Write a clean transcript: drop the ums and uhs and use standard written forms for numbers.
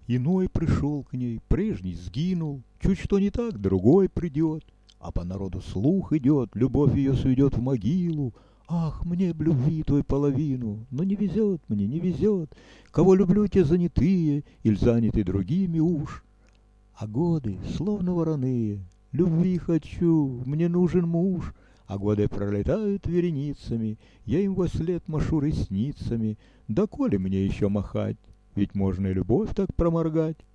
Иной пришел к ней, прежний сгинул, чуть что не так, другой придет. А по народу слух идет, любовь ее сведет в могилу. Ах, мне б любви той половину, но не везет мне, не везет. Кого люблю, те занятые, иль заняты другими уж. А годы, словно вороные, любви хочу, мне нужен муж. А годы пролетают вереницами, я им вослед машу ресницами. Да коли мне еще махать, ведь можно и любовь так проморгать.